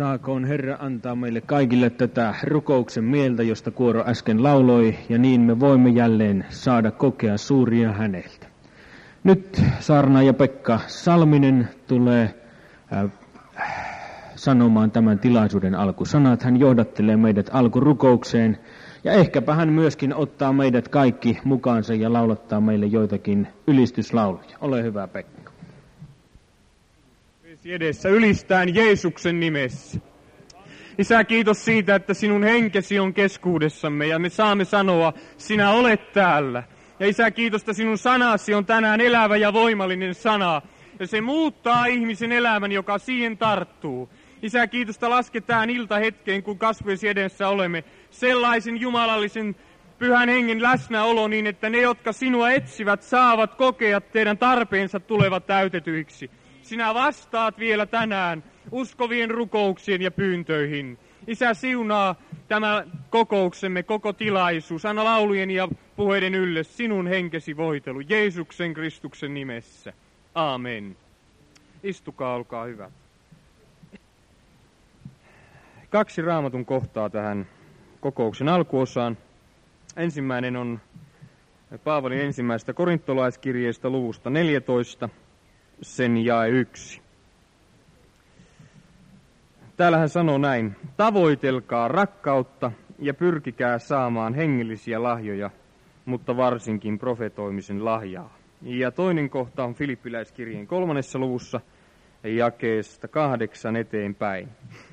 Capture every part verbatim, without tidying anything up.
Saakoon Herra antaa meille kaikille tätä rukouksen mieltä, josta kuoro äsken lauloi, ja niin me voimme jälleen saada kokea suuria häneltä. Nyt saarnaaja Pekka Salminen tulee äh, sanomaan tämän tilaisuuden alkusanat. Hän johdattelee meidät alkurukoukseen, ja ehkäpä hän myöskin ottaa meidät kaikki mukaansa ja laulattaa meille joitakin ylistyslauluja. Ole hyvä, Pekka. Edessä ylistään Jeesuksen nimessä. Isä, kiitos siitä, että sinun henkesi on keskuudessamme ja me saamme sanoa, sinä olet täällä. Ja Isä, kiitos, että sinun sanasi on tänään elävä ja voimallinen sana. Ja se muuttaa ihmisen elämän, joka siihen tarttuu. Isä, kiitos, että lasketaan iltahetkeen, kun kasvojesi edessä olemme, sellaisen jumalallisen pyhän hengen läsnäolo niin, että ne, jotka sinua etsivät, saavat kokea teidän tarpeensa tulevat täytetyiksi. Sinä vastaat vielä tänään uskovien rukouksien ja pyyntöihin. Isä, siunaa tämä kokouksemme, koko tilaisuus. Anna laulujen ja puheiden ylle sinun henkesi voitelu. Jeesuksen Kristuksen nimessä. Aamen. Istukaa, olkaa hyvä. Kaksi Raamatun kohtaa tähän kokouksen alkuosaan. Ensimmäinen on Paavalin ensimmäisestä korintolaiskirjeestä luvusta neljätoista. Sen jae yksi. Täällä hän sanoo näin: tavoitelkaa rakkautta ja pyrkikää saamaan hengellisiä lahjoja, mutta varsinkin profetoimisen lahjaa. Ja toinen kohta on Filippiläiskirjeen kolmannessa luvussa jakeesta kahdeksan eteenpäin.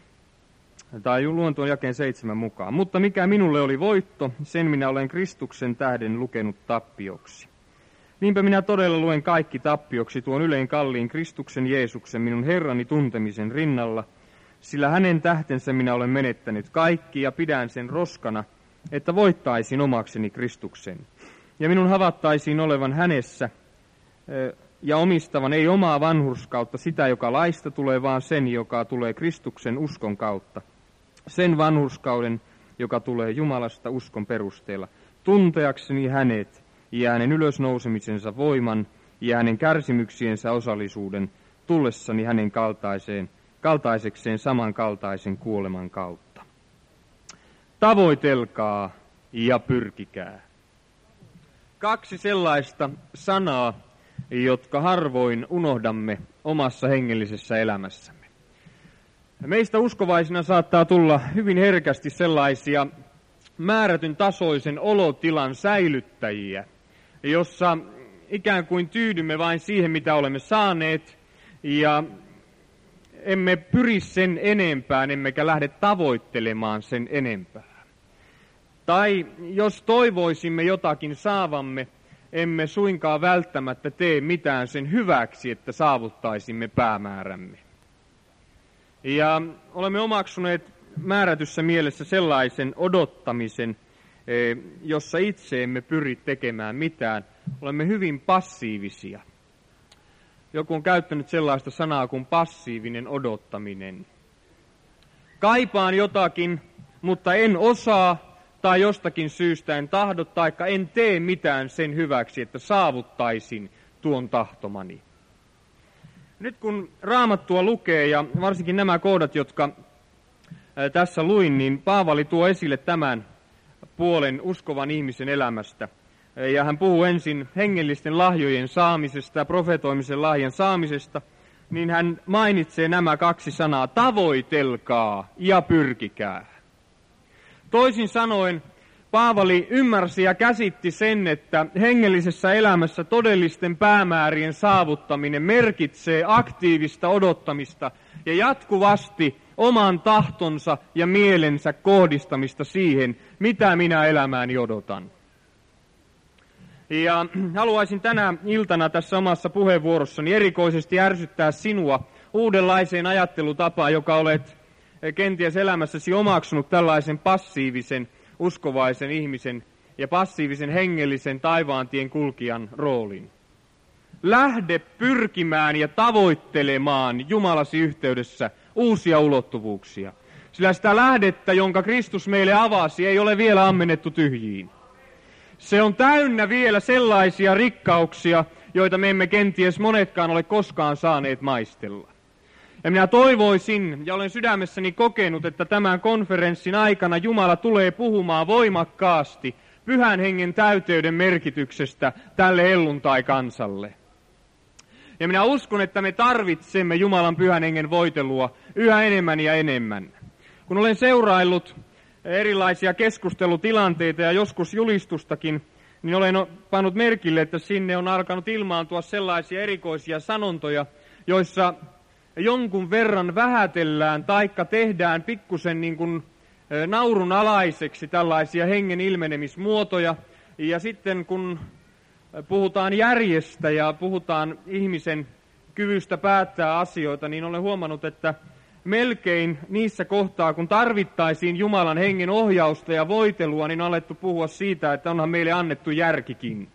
Tai luen tuon jakeen seitsemän mukaan. Mutta mikä minulle oli voitto, sen minä olen Kristuksen tähden lukenut tappioksi. Niinpä minä todella luen kaikki tappioksi tuon ylein kalliin Kristuksen Jeesuksen minun Herrani tuntemisen rinnalla, sillä hänen tähtensä minä olen menettänyt kaikki ja pidän sen roskana, että voittaisin omakseni Kristuksen. Ja minun havattaisiin olevan hänessä ja omistavan ei omaa vanhurskautta sitä, joka laista tulee, vaan sen, joka tulee Kristuksen uskon kautta. Sen vanhurskauden, joka tulee Jumalasta uskon perusteella, tunteakseni hänet ja hänen ylösnousemisensa voiman ja hänen kärsimyksiensä osallisuuden, tullessani hänen kaltaiseen, kaltaisekseen samankaltaisen kuoleman kautta. Tavoitelkaa ja pyrkikää. Kaksi sellaista sanaa, jotka harvoin unohdamme omassa hengellisessä elämässämme. Meistä uskovaisina saattaa tulla hyvin herkästi sellaisia määrätyn tasoisen olotilan säilyttäjiä, jossa ikään kuin tyydymme vain siihen, mitä olemme saaneet, ja emme pyri sen enempään, emmekä lähde tavoittelemaan sen enempää. Tai jos toivoisimme jotakin saavamme, emme suinkaan välttämättä tee mitään sen hyväksi, että saavuttaisimme päämäärämme. Ja olemme omaksuneet määrätyssä mielessä sellaisen odottamisen, jossa itse emme pyri tekemään mitään. Olemme hyvin passiivisia. Joku on käyttänyt sellaista sanaa kuin passiivinen odottaminen. Kaipaan jotakin, mutta en osaa tai jostakin syystä en tahdo taikka en tee mitään sen hyväksi, että saavuttaisin tuon tahtomani. Nyt kun Raamattua lukee ja varsinkin nämä kohdat, jotka tässä luin, niin Paavali tuo esille tämän puolen uskovan ihmisen elämästä. Ja hän puhuu ensin hengellisten lahjojen saamisesta ja profetoimisen lahjan saamisesta, niin hän mainitsee nämä kaksi sanaa: tavoitelkaa ja pyrkikää. Toisin sanoen Paavali ymmärsi ja käsitti sen, että hengellisessä elämässä todellisten päämäärien saavuttaminen merkitsee aktiivista odottamista ja jatkuvasti oman tahtonsa ja mielensä kohdistamista siihen, mitä minä elämääni odotan. Ja haluaisin tänä iltana tässä omassa puheenvuorossani erikoisesti ärsyttää sinua uudenlaiseen ajattelutapaan, joka olet kenties elämässäsi omaksunut tällaisen passiivisen, uskovaisen ihmisen ja passiivisen hengellisen taivaantien kulkijan roolin. Lähde pyrkimään ja tavoittelemaan Jumalasi yhteydessä uusia ulottuvuuksia. Sillä sitä lähdettä, jonka Kristus meille avasi, ei ole vielä ammennettu tyhjiin. Se on täynnä vielä sellaisia rikkauksia, joita me emme kenties monetkaan ole koskaan saaneet maistella. Ja minä toivoisin, ja olen sydämessäni kokenut, että tämän konferenssin aikana Jumala tulee puhumaan voimakkaasti Pyhän Hengen täyteyden merkityksestä tälle helluntai-kansalle. Ja minä uskon, että me tarvitsemme Jumalan Pyhän Hengen voitelua yhä enemmän ja enemmän. Kun olen seuraillut erilaisia keskustelutilanteita ja joskus julistustakin, niin olen pannut merkille, että sinne on alkanut ilmaantua sellaisia erikoisia sanontoja, joissa jonkun verran vähätellään taikka tehdään pikkusen niin kuin naurunalaiseksi tällaisia hengen ilmenemismuotoja. Ja sitten kun puhutaan järjestä ja puhutaan ihmisen kyvystä päättää asioita, niin olen huomannut, että melkein niissä kohtaa, kun tarvittaisiin Jumalan hengen ohjausta ja voitelua, niin on alettu puhua siitä, että onhan meille annettu järkikin.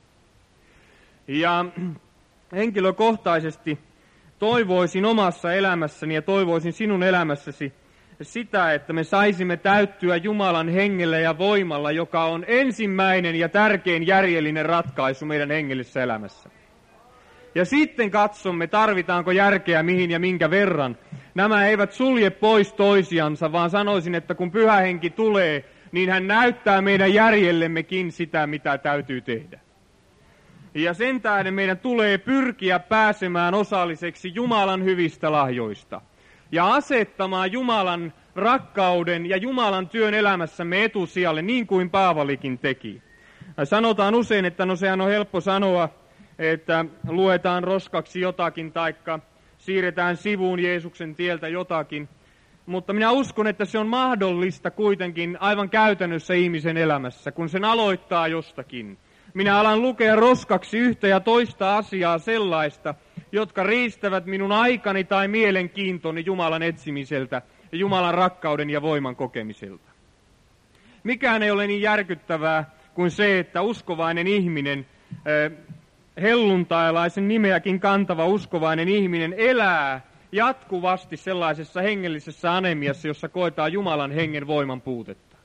Ja henkilökohtaisesti toivoisin omassa elämässäni ja toivoisin sinun elämässäsi sitä, että me saisimme täyttyä Jumalan hengellä ja voimalla, joka on ensimmäinen ja tärkein järjellinen ratkaisu meidän hengellisessä elämässä. Ja sitten katsomme, tarvitaanko järkeä mihin ja minkä verran. Nämä eivät sulje pois toisiansa, vaan sanoisin, että kun Pyhä Henki tulee, niin hän näyttää meidän järjellemmekin sitä, mitä täytyy tehdä. Ja sen tähden meidän tulee pyrkiä pääsemään osalliseksi Jumalan hyvistä lahjoista ja asettamaan Jumalan rakkauden ja Jumalan työn elämässämme etusijalle, niin kuin Paavalikin teki. Sanotaan usein, että no sehän on helppo sanoa, että luetaan roskaksi jotakin taikka siirretään sivuun Jeesuksen tieltä jotakin. Mutta minä uskon, että se on mahdollista kuitenkin aivan käytännössä ihmisen elämässä, kun sen aloittaa jostakin. Minä alan lukea roskaksi yhtä ja toista asiaa sellaista, jotka riistävät minun aikani tai mielenkiintoni Jumalan etsimiseltä ja Jumalan rakkauden ja voiman kokemiselta. Mikään ei ole niin järkyttävää kuin se, että uskovainen ihminen, helluntailaisen nimeäkin kantava uskovainen ihminen elää jatkuvasti sellaisessa hengellisessä anemiassa, jossa koetaan Jumalan hengen voiman puutetta.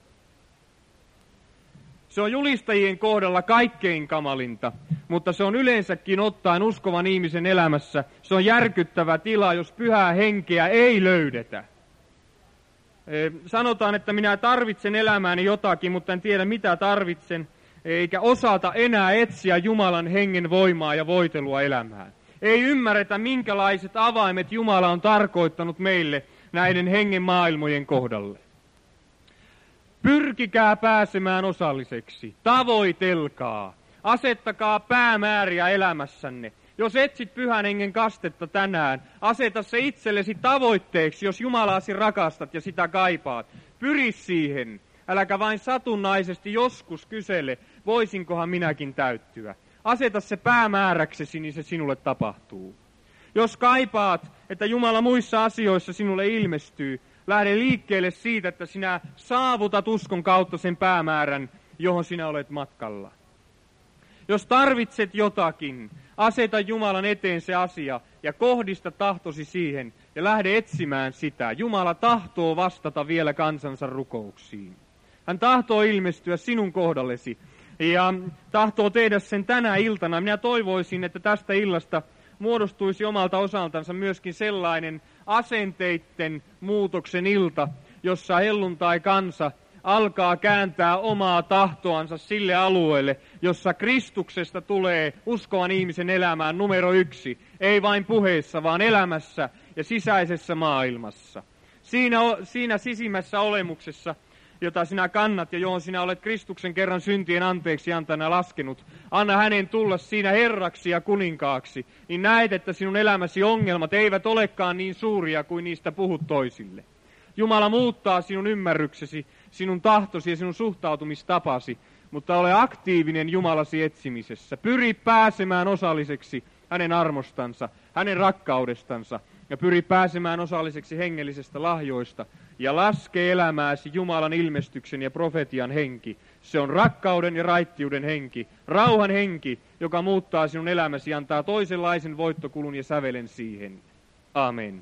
Se on julistajien kohdalla kaikkein kamalinta, mutta se on yleensäkin ottaen uskovan ihmisen elämässä. Se on järkyttävä tila, jos pyhää henkeä ei löydetä. Sanotaan, että minä tarvitsen elämääni jotakin, mutta en tiedä mitä tarvitsen, eikä osata enää etsiä Jumalan hengen voimaa ja voitelua elämään. Ei ymmärretä, minkälaiset avaimet Jumala on tarkoittanut meille näiden hengen maailmojen kohdalle. Pyrkikää pääsemään osalliseksi, tavoitelkaa, asettakaa päämääriä elämässänne. Jos etsit Pyhän Hengen kastetta tänään, aseta se itsellesi tavoitteeksi, jos Jumalaasi rakastat ja sitä kaipaat. Pyri siihen, äläkä vain satunnaisesti joskus kysele, voisinkohan minäkin täyttyä. Aseta se päämääräksesi, niin se sinulle tapahtuu. Jos kaipaat, että Jumala muissa asioissa sinulle ilmestyy, lähde liikkeelle siitä, että sinä saavutat uskon kautta sen päämäärän, johon sinä olet matkalla. Jos tarvitset jotakin, aseta Jumalan eteen se asia ja kohdista tahtosi siihen ja lähde etsimään sitä. Jumala tahtoo vastata vielä kansansa rukouksiin. Hän tahtoo ilmestyä sinun kohdallesi ja tahtoo tehdä sen tänä iltana. Minä toivoisin, että tästä illasta muodostuisi omalta osaltansa myöskin sellainen asenteitten muutoksen ilta, jossa helluntai-kansa alkaa kääntää omaa tahtoansa sille alueelle, jossa Kristuksesta tulee uskovan ihmisen elämään numero yksi. Ei vain puheessa, vaan elämässä ja sisäisessä maailmassa. Siinä, siinä sisimmässä olemuksessa, jota sinä kannat ja johon sinä olet Kristuksen kerran syntien anteeksi antana laskenut. Anna hänen tulla siinä herraksi ja kuninkaaksi, niin näet, että sinun elämäsi ongelmat eivät olekaan niin suuria kuin niistä puhut toisille. Jumala muuttaa sinun ymmärryksesi, sinun tahtosi ja sinun suhtautumistapasi, mutta ole aktiivinen Jumalasi etsimisessä. Pyri pääsemään osalliseksi hänen armostansa, hänen rakkaudestansa ja pyri pääsemään osalliseksi hengellisestä lahjoista ja laske elämääsi Jumalan ilmestyksen ja profetian henki. Se on rakkauden ja raittiuden henki, rauhan henki, joka muuttaa sinun elämäsi ja antaa toisenlaisen voittokulun ja sävelen siihen. Amen.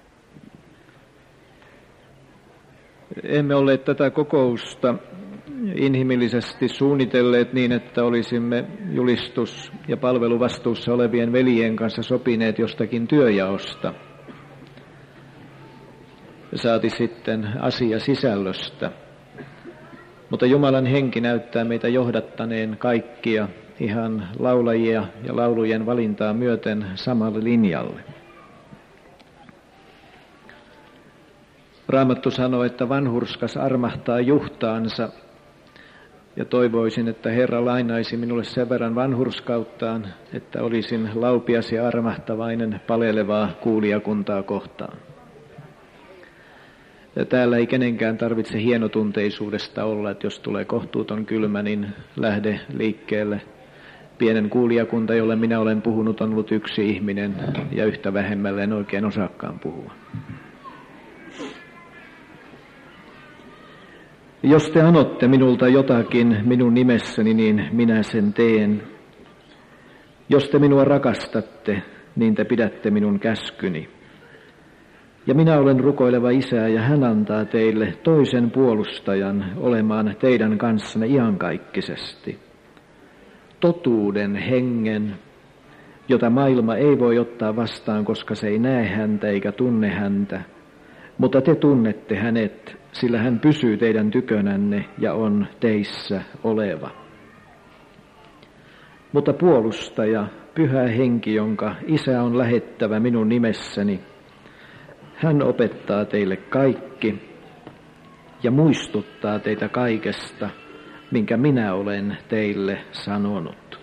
Emme ole tätä kokousta inhimillisesti suunnitelleet niin, että olisimme julistus- ja palveluvastuussa olevien veljien kanssa sopineet jostakin työjaosta. Saati sitten asia sisällöstä. Mutta Jumalan henki näyttää meitä johdattaneen kaikkia ihan laulajia ja laulujen valintaa myöten samalle linjalle. Raamattu sanoo, että vanhurskas armahtaa juhtaansa, ja toivoisin, että Herra lainaisi minulle sen verran vanhurskauttaan, että olisin laupias ja armahtavainen palelevaa kuulijakuntaa kohtaan. Ja täällä ei kenenkään tarvitse hienotunteisuudesta olla, että jos tulee kohtuuton kylmä, niin lähde liikkeelle. Pienen kuulijakunta, jolle minä olen puhunut, on ollut yksi ihminen, ja yhtä vähemmälle en oikein osaakaan puhua. Jos te anotte minulta jotakin minun nimessäni, niin minä sen teen. Jos te minua rakastatte, niin te pidätte minun käskyni. Ja minä olen rukoileva Isä, ja hän antaa teille toisen puolustajan olemaan teidän kanssanne iankaikkisesti. Totuuden hengen, jota maailma ei voi ottaa vastaan, koska se ei näe häntä eikä tunne häntä. Mutta te tunnette hänet, sillä hän pysyy teidän tykönänne ja on teissä oleva. Mutta puolustaja, Pyhä Henki, jonka Isä on lähettävä minun nimessäni, hän opettaa teille kaikki ja muistuttaa teitä kaikesta, minkä minä olen teille sanonut.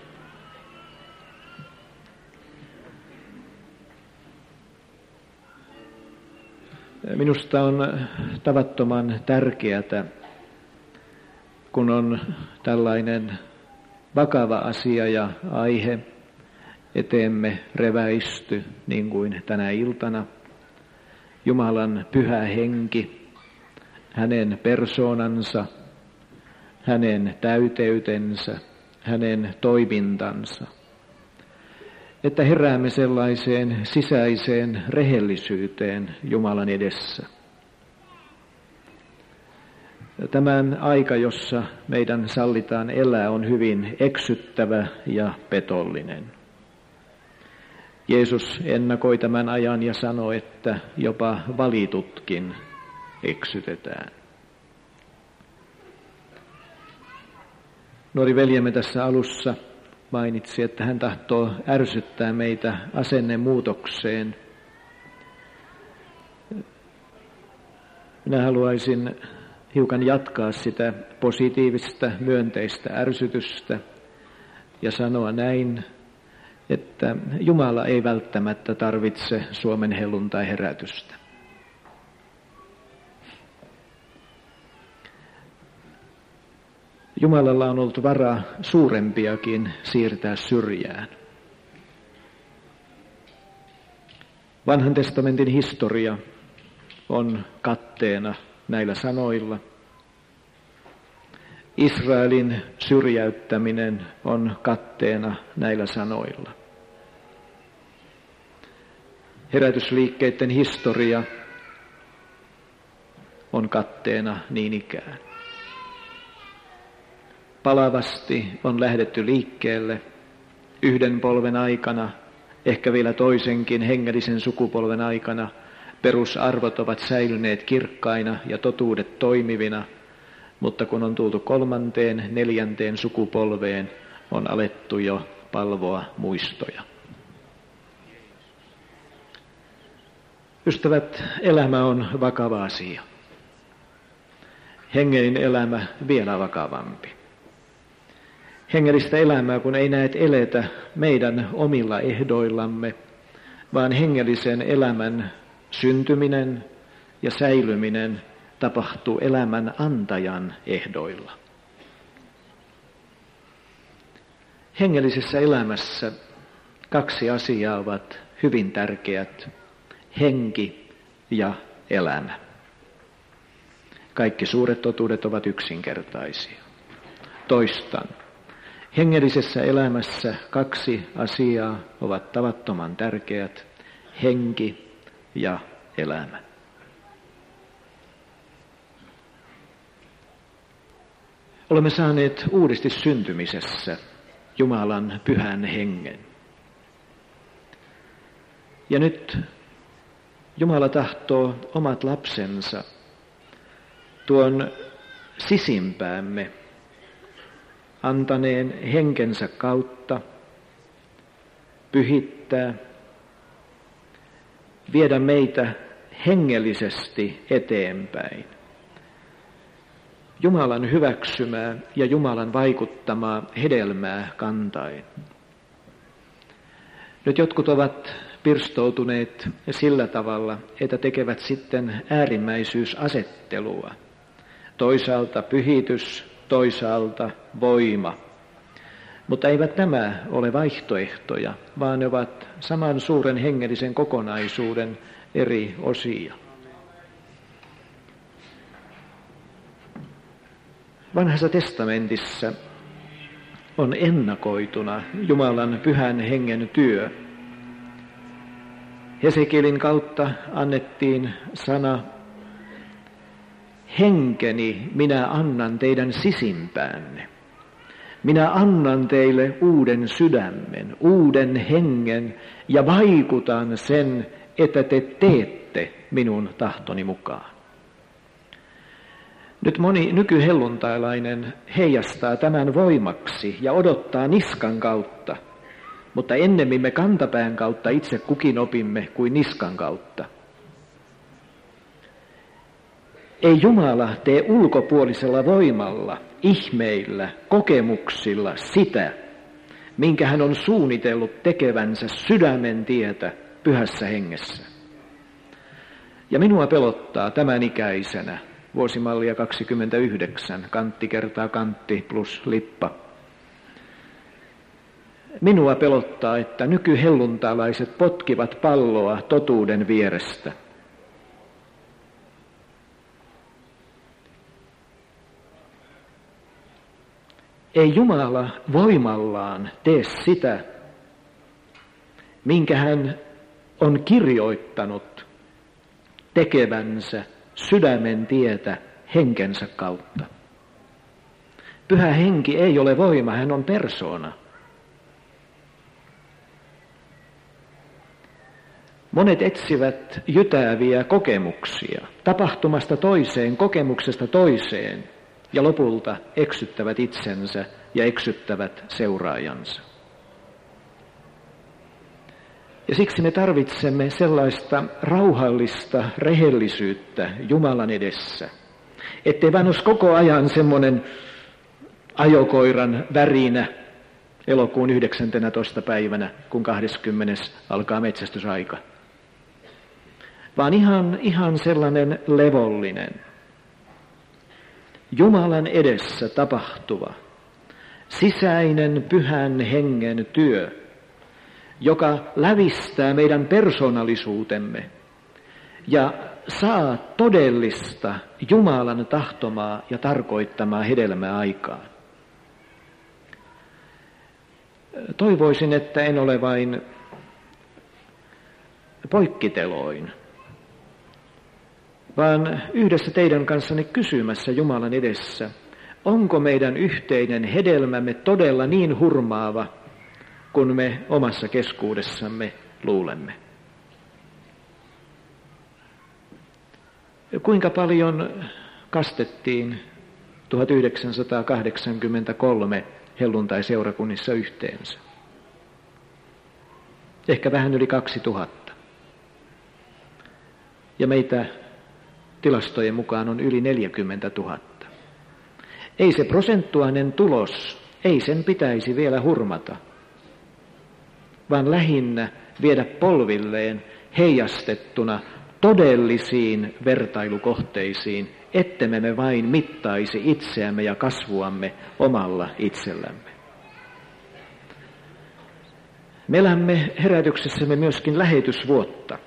Minusta on tavattoman tärkeää, kun on tällainen vakava asia ja aihe eteemme reväisty, niin kuin tänä iltana. Jumalan Pyhä Henki, hänen persoonansa, hänen täyteytensä, hänen toimintansa. Että heräämme sellaiseen sisäiseen rehellisyyteen Jumalan edessä. Tämän aika, jossa meidän sallitaan elää, on hyvin eksyttävä ja petollinen. Jeesus ennakoi tämän ajan ja sanoi, että jopa valitutkin eksytetään. Nuori veljemme tässä alussa mainitsi, että hän tahtoo ärsyttää meitä asennemuutokseen. Minä haluaisin hiukan jatkaa sitä positiivista, myönteistä ärsytystä ja sanoa näin, että Jumala ei välttämättä tarvitse Suomen helluntai-herätystä. Jumalalla on ollut varaa suurempiakin siirtää syrjään. Vanhan testamentin historia on katteena näillä sanoilla. Israelin syrjäyttäminen on katteena näillä sanoilla. Herätysliikkeiden historia on katteena niin ikään. Palavasti on lähdetty liikkeelle yhden polven aikana, ehkä vielä toisenkin hengellisen sukupolven aikana. Perusarvot ovat säilyneet kirkkaina ja totuudet toimivina, mutta kun on tultu kolmanteen, neljänteen sukupolveen, on alettu jo palvoa muistoja. Ystävät, elämä on vakava asia. Hengellinen elämä vielä vakavampi. Hengellistä elämää, kun ei näet eletä meidän omilla ehdoillamme, vaan hengellisen elämän syntyminen ja säilyminen tapahtuu elämän antajan ehdoilla. Hengellisessä elämässä kaksi asiaa ovat hyvin tärkeät: henki ja elämä. Kaikki suuret totuudet ovat yksinkertaisia. Toistan. Hengellisessä elämässä kaksi asiaa ovat tavattoman tärkeät: henki ja elämä. Olemme saaneet uudesti syntymisessä Jumalan pyhän hengen. Ja nyt Jumala tahtoo omat lapsensa tuon sisimpäämme antaneen henkensä kautta pyhittää, viedä meitä hengellisesti eteenpäin. Jumalan hyväksymää ja Jumalan vaikuttamaa hedelmää kantaen. Nyt jotkut ovat pirstoutuneet sillä tavalla, että tekevät sitten äärimmäisyysasettelua. Toisaalta pyhitys, toisaalta voima. Mutta eivät nämä ole vaihtoehtoja, vaan ne ovat saman suuren hengellisen kokonaisuuden eri osia. Vanhassa testamentissa on ennakoituna Jumalan pyhän hengen työ. Hesekielin kautta annettiin sana, henkeni minä annan teidän sisimpäänne. Minä annan teille uuden sydämen, uuden hengen ja vaikutan sen, että te teette minun tahtoni mukaan. Nyt moni nykyhelluntailainen heijastaa tämän voimaksi ja odottaa niskan kautta, mutta ennemmin me kantapään kautta itse kukin opimme kuin niskan kautta. Ei Jumala tee ulkopuolisella voimalla, ihmeillä, kokemuksilla sitä, minkä hän on suunnitellut tekevänsä sydämen tietä pyhässä hengessä. Ja minua pelottaa tämän ikäisenä, vuosimallia kaksikymmentäyhdeksän, kantti kertaa kantti plus lippa. Minua pelottaa, että nykyhelluntalaiset potkivat palloa totuuden vierestä. Ei Jumala voimallaan tee sitä, minkä hän on kirjoittanut tekevänsä sydämen tietä henkensä kautta. Pyhä henki ei ole voima, hän on persoona. Monet etsivät jytääviä kokemuksia, tapahtumasta toiseen, kokemuksesta toiseen, ja lopulta eksyttävät itsensä ja eksyttävät seuraajansa. Ja siksi me tarvitsemme sellaista rauhallista rehellisyyttä Jumalan edessä, ettei vaan olisi koko ajan semmoinen ajokoiran värinä elokuun yhdeksäntenätoista päivänä, kun kahdeskymmenes alkaa metsästysaika. Vaan ihan, ihan sellainen levollinen, Jumalan edessä tapahtuva, sisäinen pyhän hengen työ, joka lävistää meidän persoonallisuutemme ja saa todellista Jumalan tahtomaa ja tarkoittamaa hedelmää aikaan. Toivoisin, että en ole vain poikkiteloin, vaan yhdessä teidän kanssanne kysymässä Jumalan edessä, onko meidän yhteinen hedelmämme todella niin hurmaava, kun me omassa keskuudessamme luulemme. Kuinka paljon kastettiin tuhatyhdeksänsataakahdeksankymmentäkolme helluntai-seurakunnissa yhteensä? Ehkä vähän yli kaksituhatta. Ja meitä tilastojen mukaan on yli neljäkymmentätuhatta. Ei se prosentuaalinen tulos, ei sen pitäisi vielä hurmata, vaan lähinnä viedä polvilleen heijastettuna todellisiin vertailukohteisiin, ettemme me vain mittaisi itseämme ja kasvuamme omalla itsellämme. Me elämme herätyksessämme myöskin lähetysvuotta.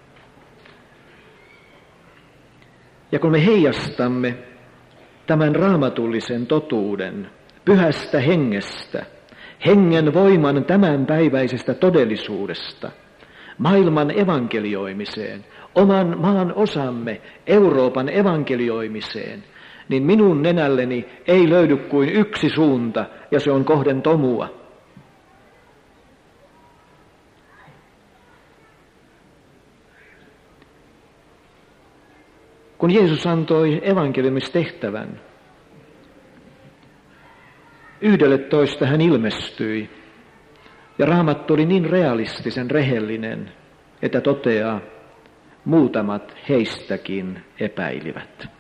Ja kun me heijastamme tämän raamatullisen totuuden pyhästä hengestä, hengen voiman tämänpäiväisestä todellisuudesta, maailman evankelioimiseen, oman maan osamme Euroopan evankelioimiseen, niin minun nenälleni ei löydy kuin yksi suunta, ja se on kohden tomua. Kun Jeesus antoi evankeliumistehtävän, yhdelle toista hän ilmestyi, ja Raamattu oli niin realistisen rehellinen, että toteaa, muutamat heistäkin epäilivät.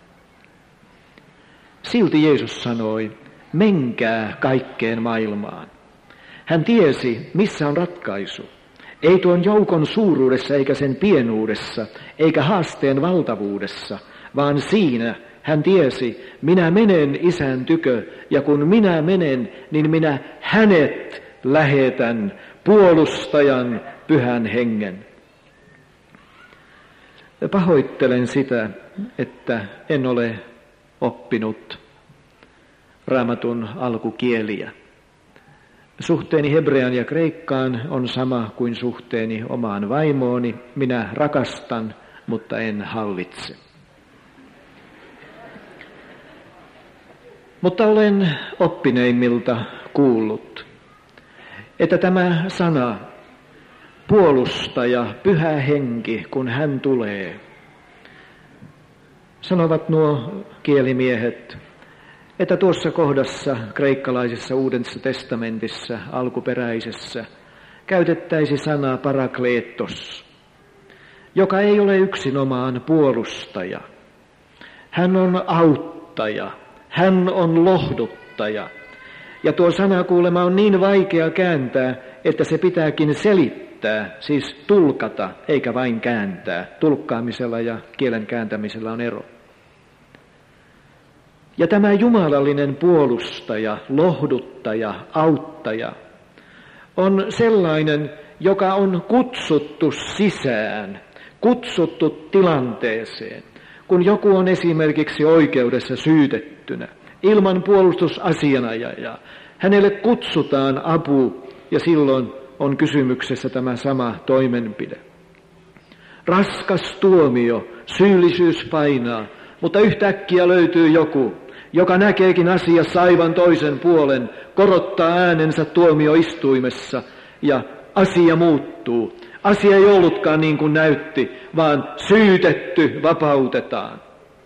Silti Jeesus sanoi, menkää kaikkeen maailmaan. Hän tiesi, missä on ratkaisu. Ei tuon joukon suuruudessa eikä sen pienuudessa, eikä haasteen valtavuudessa, vaan siinä hän tiesi, minä menen Isän tykö, ja kun minä menen, niin minä hänet lähetän, puolustajan, Pyhän Hengen. Pahoittelen sitä, että en ole oppinut Raamatun alkukieliä. Suhteeni hebreaan ja kreikkaan on sama kuin suhteeni omaan vaimooni. Minä rakastan, mutta en hallitse. Mutta olen oppineimmilta kuullut, että tämä sana, puolustaja, Pyhä Henki, kun hän tulee, sanovat nuo kielimiehet, että tuossa kohdassa kreikkalaisessa Uudessa testamentissa alkuperäisessä käytettäisi sanaa parakleetos, joka ei ole yksinomaan puolustaja. Hän on auttaja, hän on lohduttaja. Ja tuo sana kuulemma on niin vaikea kääntää, että se pitääkin selittää, siis tulkata, eikä vain kääntää. Tulkkaamisella ja kielen kääntämisellä on ero. Ja tämä jumalallinen puolustaja, lohduttaja, auttaja on sellainen, joka on kutsuttu sisään, kutsuttu tilanteeseen. Kun joku on esimerkiksi oikeudessa syytettynä, ilman puolustusasianajajaa, hänelle kutsutaan apu ja silloin on kysymyksessä tämä sama toimenpide. Raskas tuomio, syyllisyys painaa, mutta yhtäkkiä löytyy joku, joka näkeekin asiassa aivan toisen puolen, korottaa äänensä tuomioistuimessa ja asia muuttuu. Asia ei ollutkaan niin kuin näytti, vaan syytetty vapautetaan.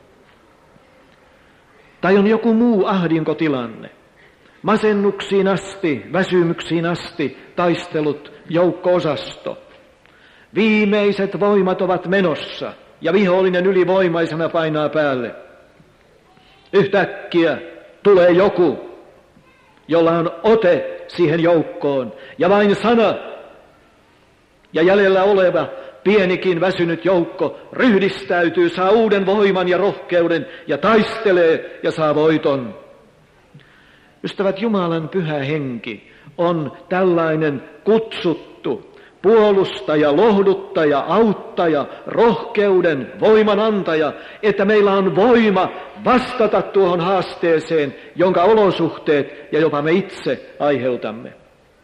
Tai on joku muu ahdinkotilanne. Masennuksiin asti, väsymyksiin asti taistelut joukko-osasto. Viimeiset voimat ovat menossa ja vihollinen ylivoimaisena painaa päälle. Yhtäkkiä tulee joku, jolla on ote siihen joukkoon ja vain sana. Ja jäljellä oleva pienikin väsynyt joukko ryhdistäytyy, saa uuden voiman ja rohkeuden ja taistelee ja saa voiton. Ystävät, Jumalan Pyhä Henki on tällainen kutsuttu puolustaja, lohduttaja, auttaja, rohkeuden, voiman antaja, että meillä on voima vastata tuohon haasteeseen, jonka olosuhteet ja jopa me itse aiheutamme.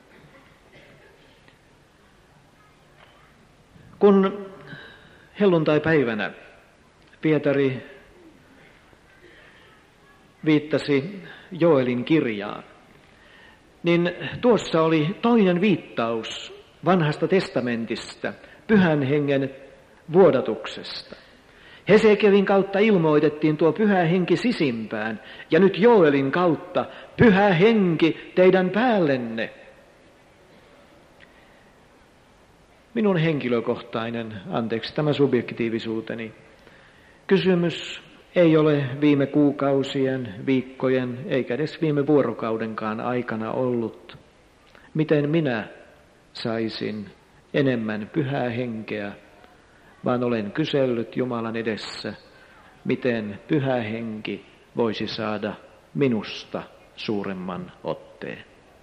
Kun helluntai-päivänä Pietari viittasi Joelin kirjaan, niin tuossa oli toinen viittaus vanhasta testamentista, Pyhän Hengen vuodatuksesta. Hesekielin kautta ilmoitettiin tuo Pyhä Henki sisimpään, ja nyt Joelin kautta Pyhä Henki teidän päällenne. Minun henkilökohtainen, anteeksi tämä subjektiivisuuteni, kysymys ei ole viime kuukausien, viikkojen eikä edes viime vuorokaudenkaan aikana ollut, miten minä saisin enemmän Pyhää Henkeä, vaan olen kysellyt Jumalan edessä, miten Pyhä Henki voisi saada minusta suuremman otteen.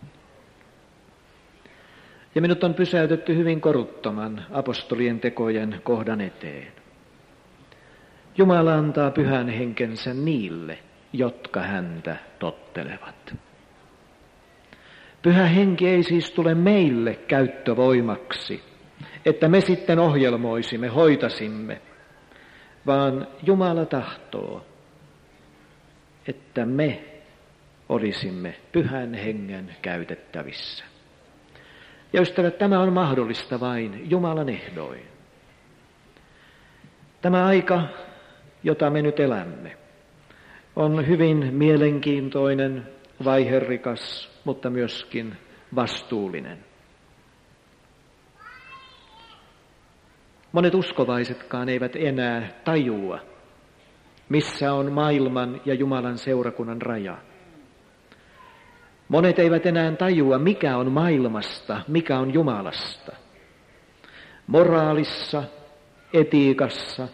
Ja minut on pysäytetty hyvin koruttoman apostolien tekojen kohdan eteen. Jumala antaa Pyhän Henkensä niille, jotka häntä tottelevat. Pyhä Henki ei siis tule meille käyttövoimaksi, että me sitten ohjelmoisimme, hoitasimme, vaan Jumala tahtoo, että me olisimme Pyhän Hengen käytettävissä. Ja ystävät, tämä on mahdollista vain Jumalan ehdoin. Tämä aika, jota me nyt elämme, on hyvin mielenkiintoinen, vaiherikas, mutta myöskin vastuullinen. Monet uskovaisetkaan eivät enää tajua, missä on maailman ja Jumalan seurakunnan raja. Monet eivät enää tajua, mikä on maailmasta, mikä on Jumalasta. Moraalissa, etiikassa,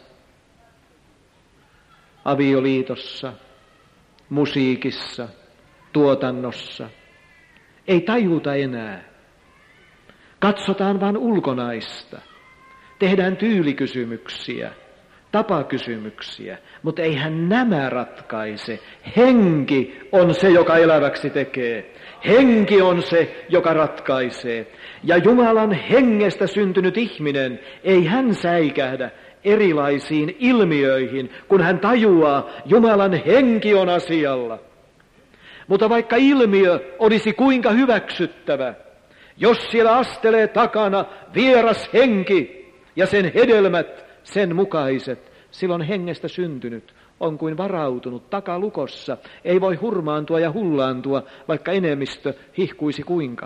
avioliitossa, musiikissa, tuotannossa. Ei tajuta enää. Katsotaan vain ulkonaista. Tehdään tyylikysymyksiä, tapakysymyksiä, mutta eihän nämä ratkaise. Henki on se, joka eläväksi tekee. Henki on se, joka ratkaisee. Ja Jumalan hengestä syntynyt ihminen, ei hän säikähdä erilaisiin ilmiöihin, kun hän tajuaa, Jumalan henki on asialla. Mutta vaikka ilmiö olisi kuinka hyväksyttävä, jos siellä astelee takana vieras henki ja sen hedelmät sen mukaiset, silloin hengestä syntynyt on kuin varautunut takalukossa. Ei voi hurmaantua ja hullaantua, vaikka enemmistö hihkuisi kuinka.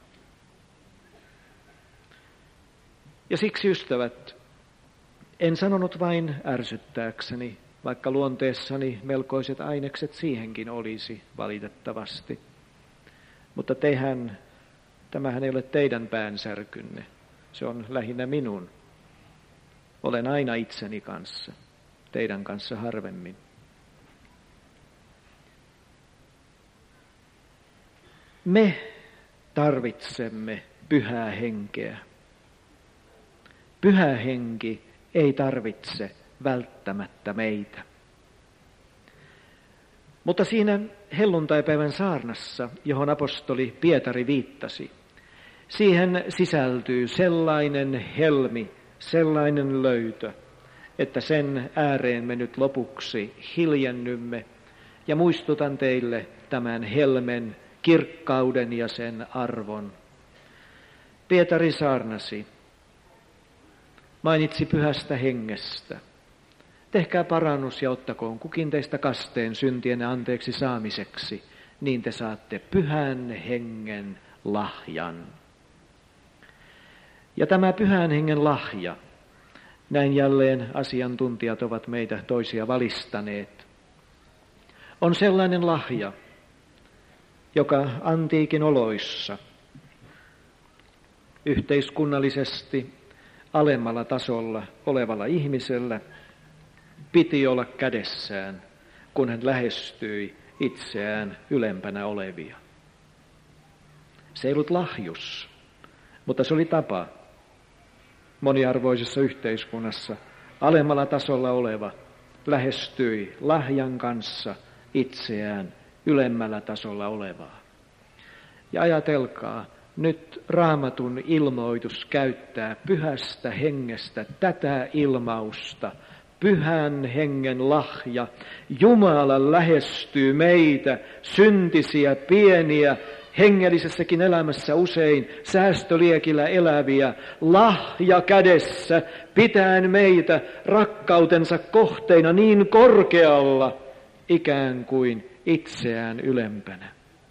Ja siksi, ystävät, en sanonut vain ärsyttääkseni, vaikka luonteessani melkoiset ainekset siihenkin olisi valitettavasti. Mutta tehän, tämähän ei ole teidän päänsärkynne, se on lähinnä minun. Olen aina itseni kanssa, teidän kanssa harvemmin. Me tarvitsemme pyhää henkeä. Pyhä henki ei tarvitse välttämättä meitä. Mutta siinä helluntaipäivän saarnassa, johon apostoli Pietari viittasi, siihen sisältyy sellainen helmi, sellainen löytö, että sen ääreen me nyt lopuksi hiljennymme ja muistutan teille tämän helmen kirkkauden ja sen arvon. Pietari saarnasi, mainitsi pyhästä hengestä. Tehkää parannus ja ottakoon kukin teistä kasteen syntienne anteeksi saamiseksi, niin te saatte pyhän hengen lahjan. Ja tämä pyhän hengen lahja, näin jälleen asiantuntijat ovat meitä toisia valistaneet, on sellainen lahja, joka antiikin oloissa yhteiskunnallisesti alemmalla tasolla olevalla ihmisellä piti olla kädessään, kun hän lähestyi itseään ylempänä olevia. Se ei ollut lahjus, mutta se oli tapa. Moniarvoisessa yhteiskunnassa alemmalla tasolla oleva lähestyi lahjan kanssa itseään ylemmällä tasolla olevaa. Ja ajatelkaa, nyt Raamatun ilmoitus käyttää pyhästä hengestä tätä ilmausta. Pyhän hengen lahja. Jumala lähestyy meitä, syntisiä, pieniä, hengellisessäkin elämässä usein säästöliekillä eläviä, lahja kädessä, pitäen meitä rakkautensa kohteina niin korkealla, ikään kuin itseään ylempänä.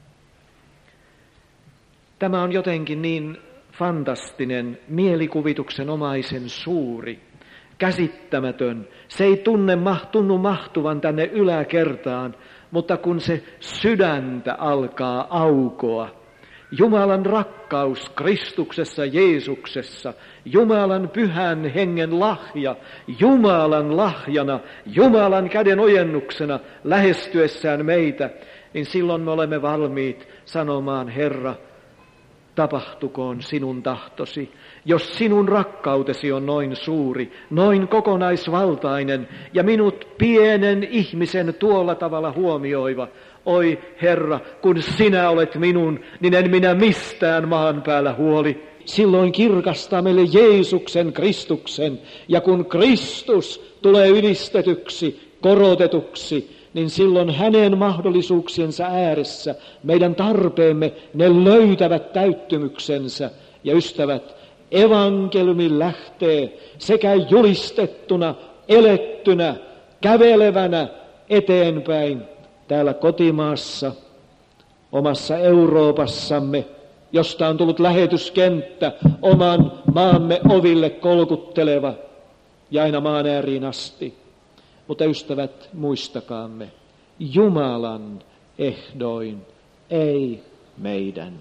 Tämä on jotenkin niin fantastinen, mielikuvituksenomaisen suuri, käsittämätön. Se ei tunne, tunnu mahtuvan tänne yläkertaan, mutta kun se sydäntä alkaa aukoa, Jumalan rakkaus Kristuksessa Jeesuksessa, Jumalan pyhän hengen lahja, Jumalan lahjana, Jumalan käden ojennuksena lähestyessään meitä, niin silloin me olemme valmiit sanomaan, Herra, tapahtukoon sinun tahtosi. Jos sinun rakkautesi on noin suuri, noin kokonaisvaltainen ja minut pienen ihmisen tuolla tavalla huomioiva, oi Herra, kun sinä olet minun, niin en minä mistään maan päällä huoli. Silloin kirkastaa meille Jeesuksen Kristuksen, ja kun Kristus tulee ylistetyksi, korotetuksi, niin silloin hänen mahdollisuuksiensa ääressä meidän tarpeemme, ne löytävät täyttymyksensä. Ja ystävät, evankeliumi lähtee sekä julistettuna, elettynä, kävelevänä eteenpäin täällä kotimaassa, omassa Euroopassamme, josta on tullut lähetyskenttä oman maamme oville kolkutteleva ja aina maan ääriin asti. Mutta ystävät, muistakaamme, Jumalan ehdoin, ei meidän.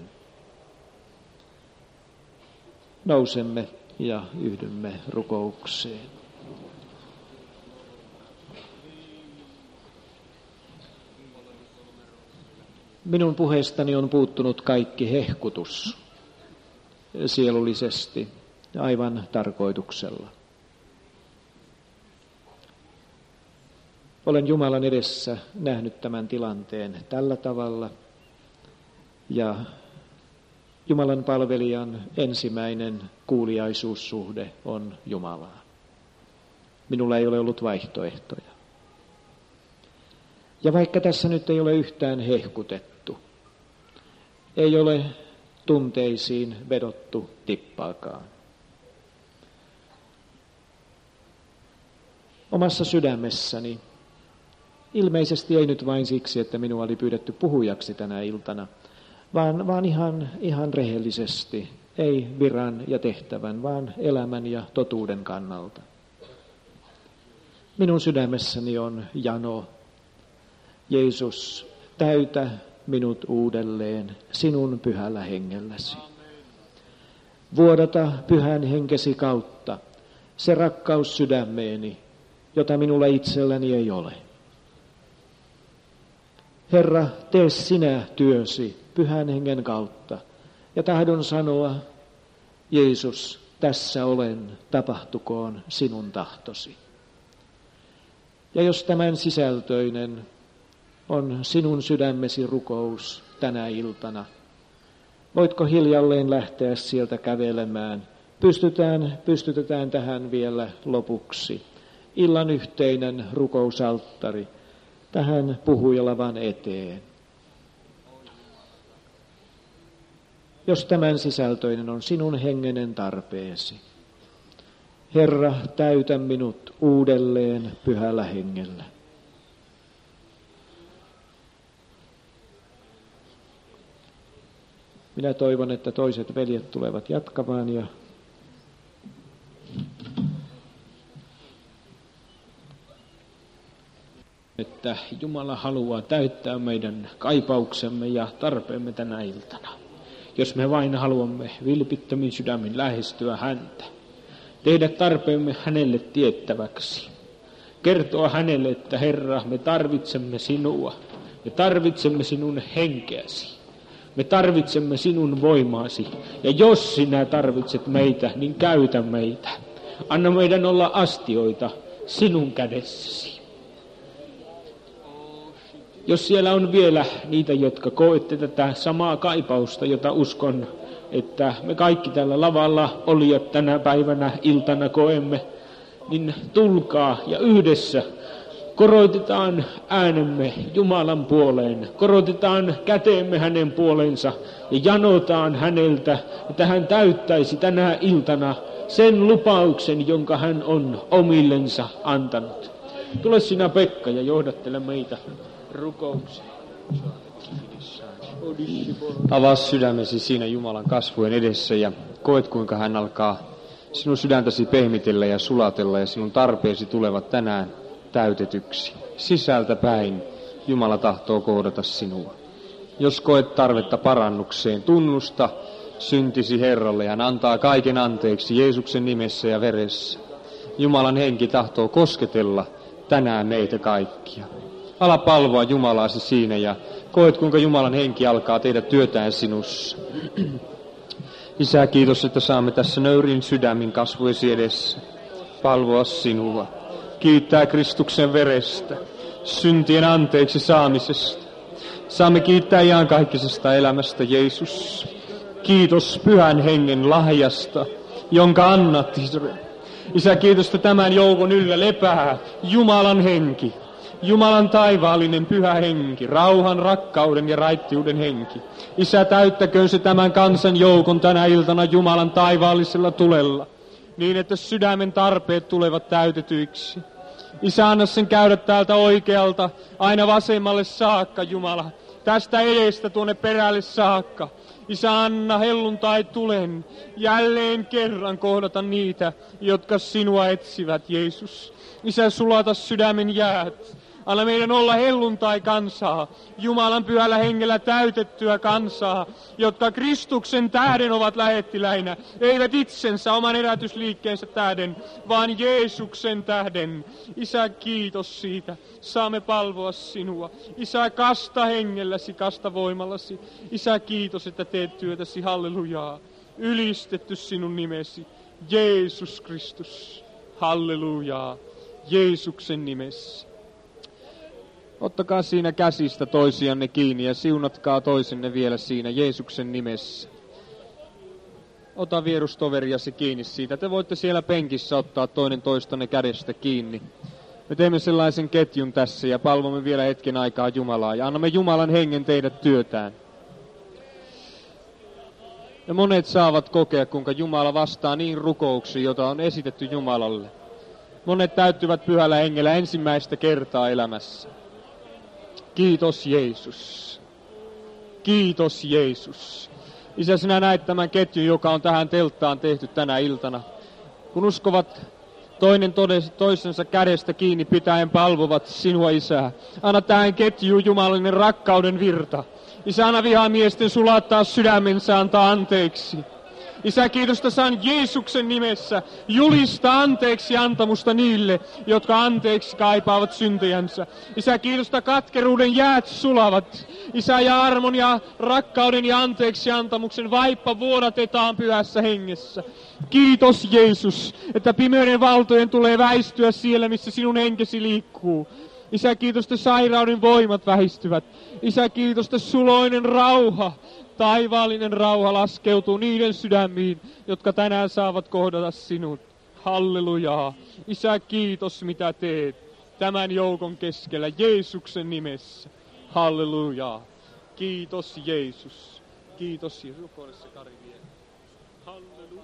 Nousemme ja yhdymme rukoukseen. Minun puheestani on puuttunut kaikki hehkutus sielullisesti, aivan tarkoituksella. Olen Jumalan edessä nähnyt tämän tilanteen tällä tavalla, ja Jumalan palvelijan ensimmäinen kuuliaisuussuhde on Jumalaa. Minulla ei ole ollut vaihtoehtoja. Ja vaikka tässä nyt ei ole yhtään hehkutettu, ei ole tunteisiin vedottu tippaakaan. Omassa sydämessäni, ilmeisesti ei nyt vain siksi, että minua oli pyydetty puhujaksi tänä iltana, vaan, vaan ihan, ihan rehellisesti, ei viran ja tehtävän, vaan elämän ja totuuden kannalta. Minun sydämessäni on jano. Jeesus, täytä minut uudelleen sinun pyhällä hengelläsi. Vuodata pyhän henkesi kautta se rakkaus sydämeeni, jota minulla itselläni ei ole. Herra, tee sinä työsi pyhän hengen kautta. Ja tahdon sanoa, Jeesus, tässä olen, tapahtukoon sinun tahtosi. Ja jos tämän sisältöinen on sinun sydämesi rukous tänä iltana, voitko hiljalleen lähteä sieltä kävelemään? Pystytään, pystytetään tähän vielä lopuksi. Illan yhteinen rukousalttari tähän puhujalavan eteen. Jos tämän sisältöinen on sinun hengenen tarpeesi, Herra, täytä minut uudelleen pyhällä hengellä. Minä toivon, että toiset veljet tulevat jatkamaan ja että Jumala haluaa täyttää meidän kaipauksemme ja tarpeemme tänä iltana. Jos me vain haluamme vilpittömin sydämin lähestyä häntä, tehdä tarpeemme hänelle tiettäväksi, kertoa hänelle, että Herra, me tarvitsemme sinua, me tarvitsemme sinun henkeäsi, me tarvitsemme sinun voimaasi, ja jos sinä tarvitset meitä, niin käytä meitä. Anna meidän olla astioita sinun kädessäsi. Jos siellä on vielä niitä, jotka koette tätä samaa kaipausta, jota uskon, että me kaikki tällä lavalla olijat tänä päivänä iltana koemme, niin tulkaa ja yhdessä korotetaan äänemme Jumalan puoleen, korotetaan käteemme hänen puolensa ja janotaan häneltä, että hän täyttäisi tänä iltana sen lupauksen, jonka hän on omillensa antanut. Tule sinä, Pekka, ja johdattele meitä rukoukseen. Avaa sydämesi siinä Jumalan kasvojen edessä ja koet, kuinka hän alkaa sinun sydäntäsi pehmitellä ja sulatella ja sinun tarpeesi tulevat tänään täytetyksi. Sisältä päin Jumala tahtoo kohdata sinua. Jos koet tarvetta parannukseen, tunnusta syntisi Herralle ja hän antaa kaiken anteeksi Jeesuksen nimessä ja veressä. Jumalan henki tahtoo kosketella tänään meitä kaikkia. Ala palvoa Jumalaasi siinä ja koet, kuinka Jumalan henki alkaa tehdä työtään sinussa. Isä, kiitos, että saamme tässä nöyrin sydämin kasvoisi edessä palvoa sinua. Kiittää Kristuksen verestä, syntien anteeksi saamisesta. Saamme kiittää iankaikkisesta elämästä, Jeesus. Kiitos pyhän hengen lahjasta, jonka annat. Isä, kiitos, että tämän joukon yllä lepää Jumalan henki. Jumalan taivaallinen pyhä henki, rauhan, rakkauden ja raittiuden henki. Isä, täyttäköön se tämän kansan joukon tänä iltana Jumalan taivaallisella tulella, niin että sydämen tarpeet tulevat täytetyiksi. Isä, anna sen käydä täältä oikealta aina vasemmalle saakka, Jumala, tästä edestä tuonne perälle saakka. Isä, anna helluntai tulen jälleen kerran kohdata niitä, jotka sinua etsivät, Jeesus. Isä, sulata sydämen jäät. Anna meidän olla helluntai-kansaa, Jumalan pyhällä hengellä täytettyä kansaa, jotka Kristuksen tähden ovat lähettiläinä, eivät itsensä oman erätysliikkeensä tähden, vaan Jeesuksen tähden. Isä, kiitos siitä. Saamme palvoa sinua. Isä, kasta hengelläsi, kasta voimallasi. Isä, kiitos, että teet työtäsi. Hallelujaa. Ylistetty sinun nimesi. Jeesus Kristus. Hallelujaa. Jeesuksen nimessä. Ottakaa siinä käsistä toisianne kiinni ja siunatkaa toisenne vielä siinä Jeesuksen nimessä. Ota vierustoveriasi kiinni siitä. Te voitte siellä penkissä ottaa toinen toistanne kädestä kiinni. Me teemme sellaisen ketjun tässä ja palvomme vielä hetken aikaa Jumalaa ja annamme Jumalan hengen teidät työtään. Ja monet saavat kokea, kuinka Jumala vastaa niin rukouksiin, jota on esitetty Jumalalle. Monet täyttyvät pyhällä hengellä ensimmäistä kertaa elämässä. Kiitos Jeesus. Kiitos Jeesus. Isä, sinä näet tämän ketjun, joka on tähän telttaan tehty tänä iltana. Kun uskovat toinen toisensa kädestä kiinni pitäen palvovat sinua, Isä. Anna tähän ketjuun jumalallinen rakkauden virta. Isä, anna vihamiesten sulattaa sydämensä, antaa anteeksi. Isä, kiitosta saan Jeesuksen nimessä julistaa anteeksi antamusta niille, jotka anteeksi kaipaavat syntejänsä. Isä, kiitosta katkeruuden jäät sulavat. Isä, ja armon ja rakkauden ja anteeksi antamuksen vaippa vuodatetaan pyhässä hengessä. Kiitos Jeesus, että pimeyden valtojen tulee väistyä siellä, missä sinun henkesi liikkuu. Isä, kiitosta sairauden voimat väistyvät. Isä, kiitosta suloinen rauha. Taivaallinen rauha laskeutuu niiden sydämiin, jotka tänään saavat kohdata sinut. Hallelujaa. Isä, kiitos mitä teet tämän joukon keskellä Jeesuksen nimessä. Hallelujaa. Kiitos Jeesus. Kiitos Jeesus. Halleluja.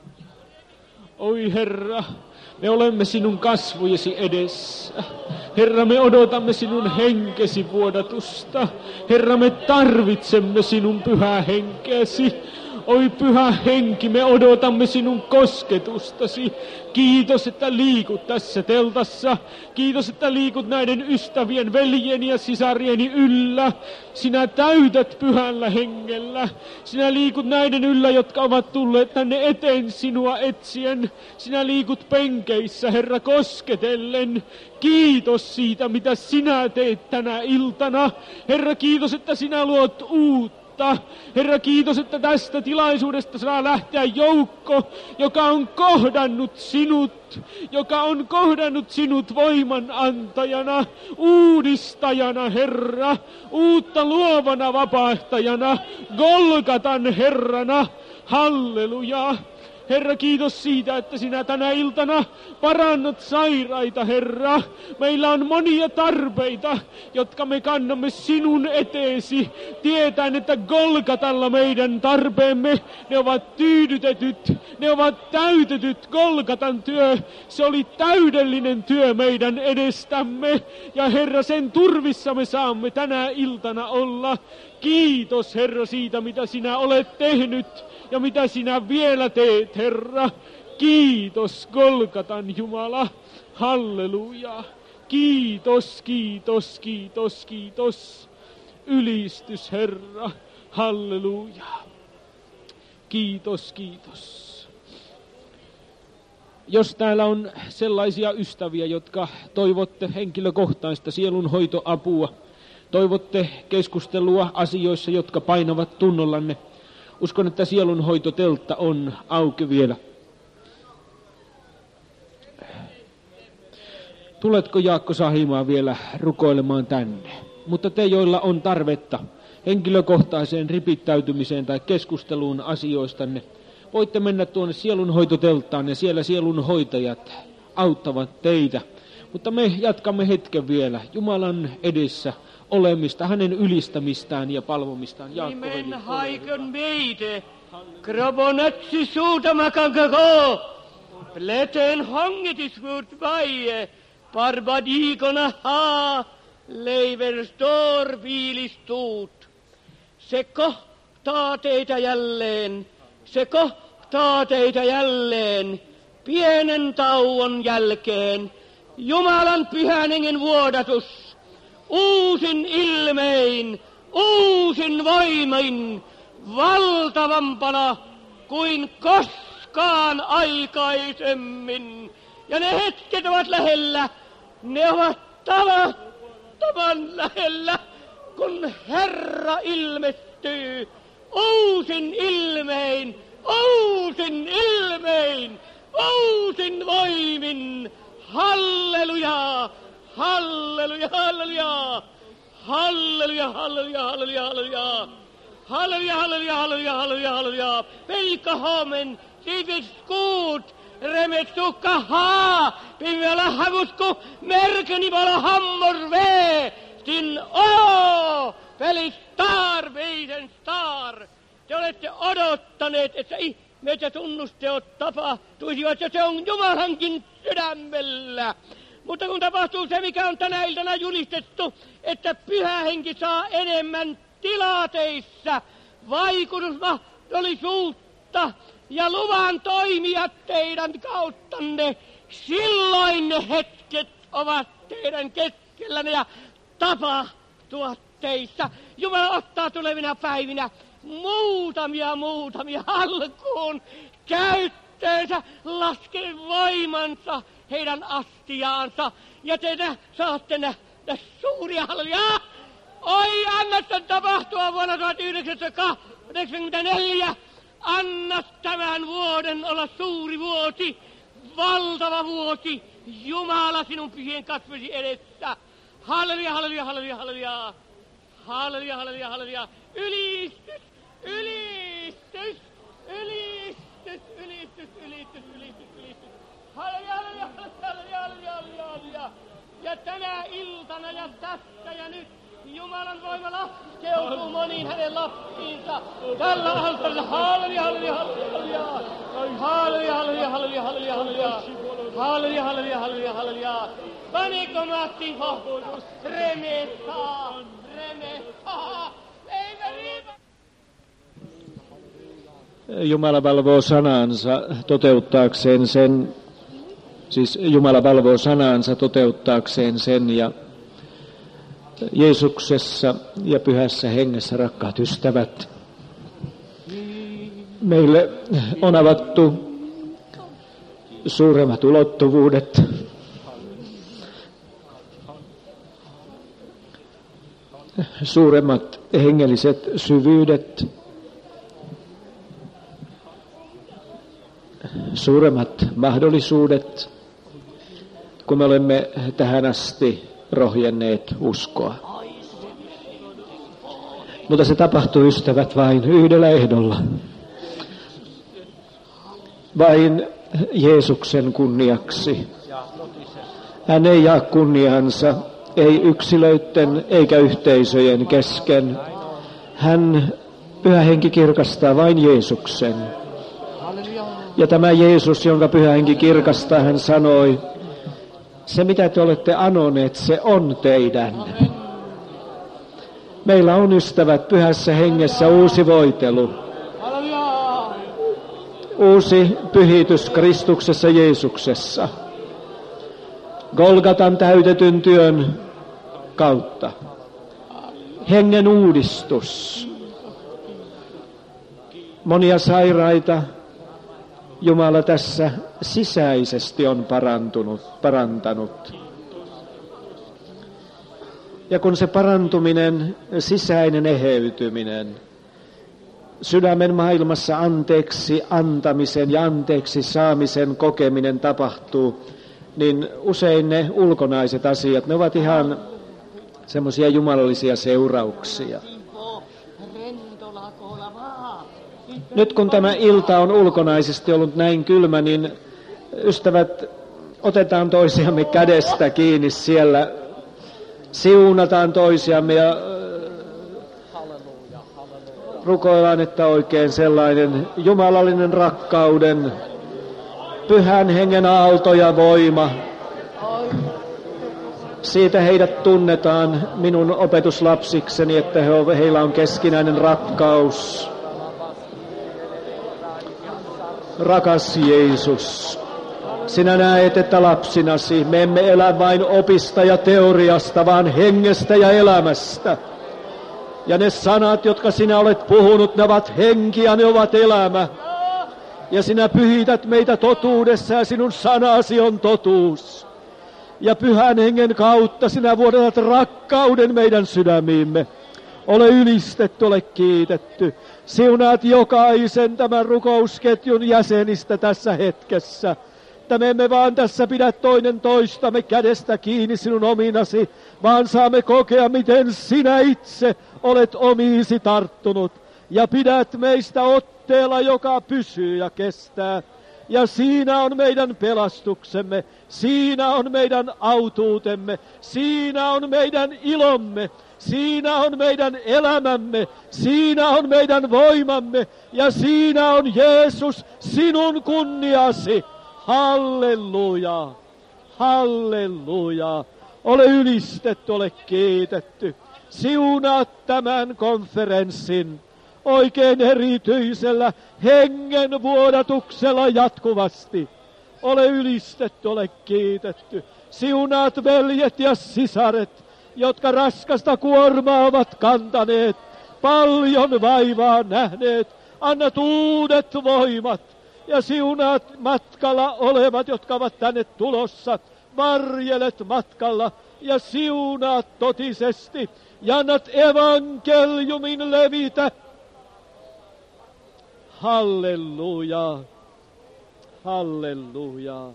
Oi Herra, me olemme sinun kasvojesi edessä. Herra, me odotamme sinun henkesi vuodatusta. Herra, me tarvitsemme sinun pyhää henkeäsi. Oi pyhä henki, me odotamme sinun kosketustasi. Kiitos, että liikut tässä teltassa. Kiitos, että liikut näiden ystävien, veljeni ja sisarieni yllä. Sinä täytät pyhällä hengellä. Sinä liikut näiden yllä, jotka ovat tulleet tänne eteen sinua etsien. Sinä liikut penkeissä, Herra, kosketellen. Kiitos siitä, mitä sinä teet tänä iltana. Herra, kiitos, että sinä luot uutta. Herra, kiitos, että tästä tilaisuudesta saa lähteä joukko, joka on kohdannut sinut, joka on kohdannut sinut voiman antajana, uudistajana, Herra, uutta luovana vapahtajana, Golgatan Herrana. Halleluja. Herra, kiitos siitä, että sinä tänä iltana parannat sairaita, Herra. Meillä on monia tarpeita, jotka me kannamme sinun eteesi, tietäen, että Golgatalla meidän tarpeemme, ne ovat tyydytetyt, ne ovat täytetyt. Golgatan työ, se oli täydellinen työ meidän edestämme. Ja Herra, sen turvissa me saamme tänä iltana olla. Kiitos, Herra, siitä, mitä sinä olet tehnyt. Ja mitä sinä vielä teet, Herra. Kiitos Golgatan Jumala. Halleluja. Kiitos, kiitos, kiitos, kiitos. Ylistys, Herra. Halleluja. Kiitos, kiitos. Jos täällä on sellaisia ystäviä, jotka toivotte henkilökohtaista sielunhoitoapua, toivotte keskustelua asioissa, jotka painavat tunnollanne, uskon, että sielunhoitoteltta on auki vielä. Tuletko Jaakko Sahimaa vielä rukoilemaan tänne? Mutta te, joilla on tarvetta henkilökohtaiseen ripittäytymiseen tai keskusteluun asioistanne, voitte mennä tuonne sielunhoitotelttaan ja siellä sielunhoitajat auttavat teitä. Mutta me jatkamme hetken vielä Jumalan edessä olemista, hänen ylistämistään ja palvomistaan. Nimen haikon meitä, krabonatsi suutamakan koko, pleten hongitisvuut vaie, barbadikona haa, leiver stor viilistuut. Se kohtaa teitä jälleen, se kohtaa teitä jälleen, pienen tauon jälkeen, Jumalan pyhän hengen vuodatus, uusin ilmein, uusin voimin, valtavampana kuin koskaan aikaisemmin. Ja ne hetket ovat lähellä, ne ovat tavattoman lähellä, kun Herra ilmestyy uusin ilmein, uusin ilmein, uusin voimin. Halleluja, halleluja, halleluja, halleluja, halleluja, halleluja, halleluja. Halleluja, halleluja, halleluja, halleluja, halleluja. Velkahomen, siviskut, remetsukka haa, pimellä havusku, merkeni vala hammor vee, tin o, pelistar, veisen star. Te olette odottaneet, että ihmeet ja tunnusteot tapahtuisivat, ja se on Jumalankin sydämellä. Mutta kun tapahtuu se, mikä on tänä iltana julistettu, että Pyhä Henki saa enemmän tilaa teissä, vaikutusmahdollisuutta ja luvan toimia teidän kauttanne, silloin ne hetket ovat teidän keskellänne ja tapahtua teissä. Jumala ottaa tulevina päivinä muutamia muutamia alkuun käyttöönsä, laskee voimansa heidän astiaansa, ja te saatte nähdä suuria halleluja. Oi, anna sen tapahtua vuonna tuhatyhdeksänsataakahdeksankymmentäneljä. Anna tämän vuoden olla suuri vuosi, valtava vuosi, Jumala sinun pyhien kasvosi edessä. Halleluja, halleluja, halleluja, halleluja. Halleluja, halleluja, halleluja. Ylistys, ylistys, ylistys, ylistys, ylistys, ylistys, ylistys. Halleluja, halleluja, halleluja, halleluja, halleluja. Ja tänä iltana ja tässä ja nyt Jumalan voima laskeutuu moniin hänen lapsiinsa. Tällä altarilla halleluja, halleluja, halleluja. Halleluja, halleluja, halleluja, halleluja, halleluja. Halleluja, halleluja, halleluja, halleluja. Paniko Matti Hohtus, remesaa, remesaa. Ei me riipä. Jumala valvoo sanansa toteuttaakseen sen, siis Jumala valvoo sanansa toteuttaakseen sen, ja Jeesuksessa ja Pyhässä Hengessä, rakkaat ystävät, meille on avattu suuremmat ulottuvuudet, suuremmat hengelliset syvyydet, suuremmat mahdollisuudet, kun me olemme tähän asti rohjenneet uskoa. Mutta se tapahtuu, ystävät, vain yhdellä ehdolla. Vain Jeesuksen kunniaksi. Hän ei jaa kunniansa, ei yksilöiden eikä yhteisöjen kesken. Hän, Pyhä Henki, kirkastaa vain Jeesuksen. Ja tämä Jeesus, jonka Pyhä Henki kirkastaa, hän sanoi, se mitä te olette anoneet, se on teidän. Meillä on, ystävät, Pyhässä Hengessä uusi voitelu. Uusi pyhitys Kristuksessa Jeesuksessa. Golgatan täytetyn työn kautta. Hengen uudistus. Monia sairaita Jumala tässä sisäisesti on parantunut, parantanut. Ja kun se parantuminen, sisäinen eheytyminen, sydämen maailmassa anteeksi antamisen ja anteeksi saamisen kokeminen tapahtuu, niin usein ne ulkonaiset asiat, ne ovat ihan semmoisia jumalallisia seurauksia. Nyt kun tämä ilta on ulkonaisesti ollut näin kylmä, niin ystävät, otetaan toisiamme kädestä kiinni siellä, siunataan toisiamme ja rukoillaan, että oikein sellainen jumalallinen rakkauden, pyhän hengen aalto ja voima. Siitä heidät tunnetaan minun opetuslapsikseni, että he, heillä on keskinäinen rakkaus. Rakas Jeesus, sinä näet, että lapsinasi me emme elä vain opista ja teoriasta, vaan hengestä ja elämästä. Ja ne sanat, jotka sinä olet puhunut, ne ovat henki ja ne ovat elämä. Ja sinä pyhität meitä totuudessa ja sinun sanasi on totuus. Ja pyhän hengen kautta sinä vuodatat rakkauden meidän sydämiimme. Ole ylistetty, ole kiitetty. Siunaat jokaisen tämän rukousketjun jäsenistä tässä hetkessä. Että me emme vaan tässä pidä toinen toistamme kädestä kiinni sinun ominasi, vaan saamme kokea, miten sinä itse olet omiisi tarttunut. Ja pidät meistä otteella, joka pysyy ja kestää. Ja siinä on meidän pelastuksemme, siinä on meidän autuutemme, siinä on meidän ilomme, siinä on meidän elämämme, siinä on meidän voimamme ja siinä on Jeesus sinun kunniasi. Halleluja, halleluja. Ole ylistetty, ole kiitetty. Siunaa tämän konferenssin oikein erityisellä hengen vuodatuksella jatkuvasti. Ole ylistetty, ole kiitetty. Siunaat veljet ja sisaret, jotka raskasta kuormaa ovat kantaneet, paljon vaivaa nähneet. Annat uudet voimat ja siunaat matkalla olevat, jotka ovat tänne tulossa. Varjelet matkalla ja siunaat totisesti ja annat evankeliumin levitä. Halleluja, halleluja.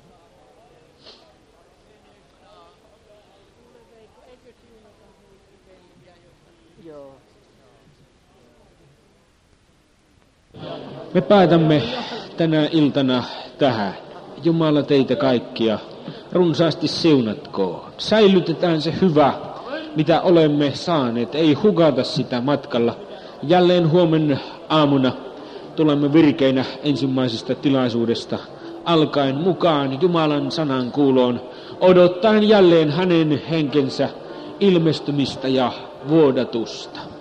Me päätämme tänä iltana tähän. Jumala teitä kaikkia runsaasti siunatkoon. Säilytetään se hyvä, mitä olemme saaneet. Ei hukata sitä matkalla. Jälleen huomenna aamuna tulemme virkeinä ensimmäisestä tilaisuudesta alkaen mukaan Jumalan sanan kuuloon, odottaen jälleen hänen henkensä ilmestymistä ja vuodatusta.